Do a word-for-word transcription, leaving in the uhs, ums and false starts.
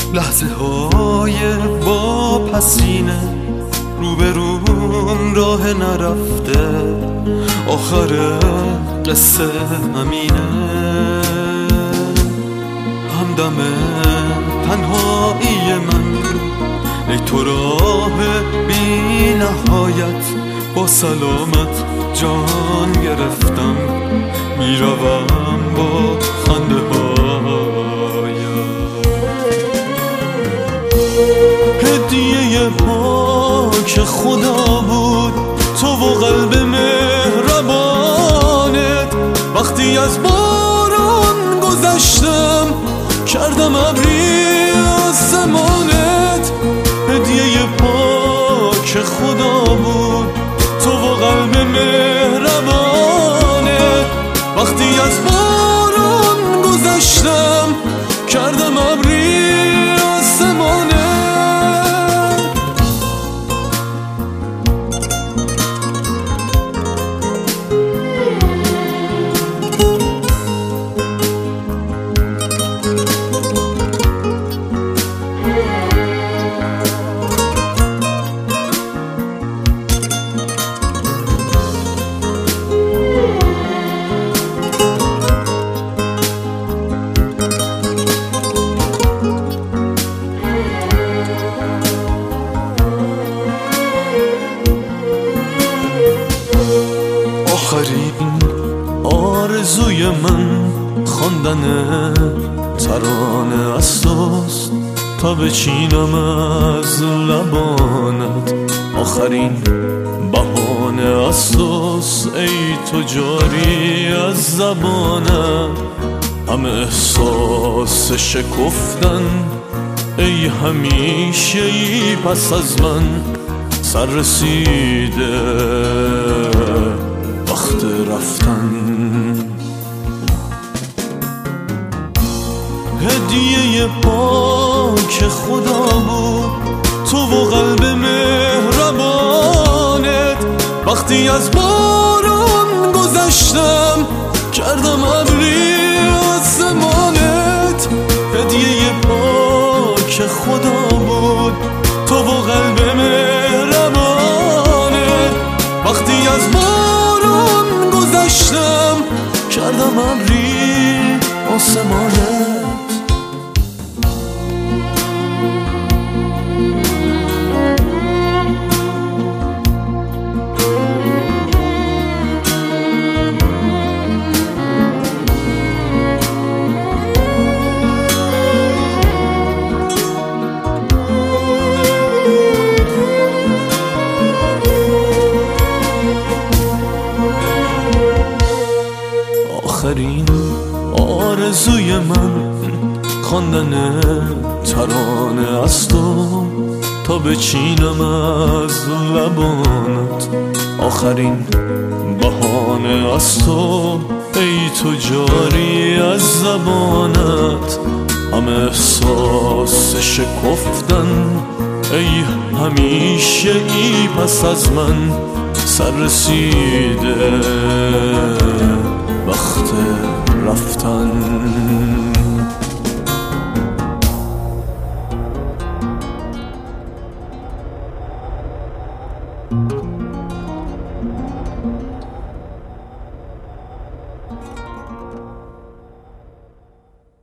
لحظه های واپسینه، روبروم راه نرفته، آخر قصه همینه. همدم تنهایی من ای تو راه بی نهایت، با سلامت جان گرفتم، میروم با خنده هایم. هدیه پاک خدا بود تو و قلب مهربانت، وقتی از باران گذشتم کردم ابری آسمانت. هدیه پاک خدا بود تو و قلب مهربانت، وقتی از باران گذشتم کردم ابری آسمانت. آخرین آرزوی من خواندن ترانه از توست تا بچینم از لبانت. آخرین بهانه از توست ای تو جاری از زبانت. همه احساس شکفتن ای همیشه ای پس از من سر رسیده وقت رفتن. هدیه پاک خدا بود تو و قلب مهربانت، وقتی از باران گذشتم کردم ابری آسمانت. هدیه پاک خدا بود تو و قلب مهربانت، وقتی از باران گذشتم کردم ابری آسمانت. آخرین آرزوی من خواندن ترانه از تو تا بچینم از لبانت. آخرین بهانه از تو ای تو جاری از زبانت. همه احساس شکفتن ای همیشه ای پس از من سر رسیده وقت رفتن.